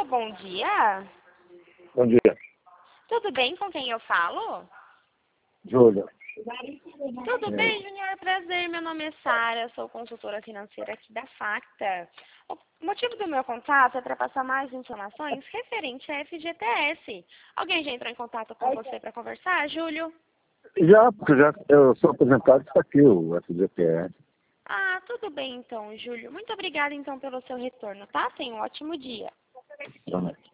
bom dia. Bom dia, Tudo bem com quem eu falo? Júlia. Tudo bem, Junior? Prazer, meu nome é Sara, sou consultora financeira aqui da Facta. O motivo do meu contato é para passar mais informações referente à FGTS. Alguém já entrou em contato com você para conversar, Júlio? Porque eu sou aposentado, está aqui o FGTS. Ah, tudo bem então, Júlio. Muito obrigada então pelo seu retorno, tá? Tenha um ótimo dia. Realmente.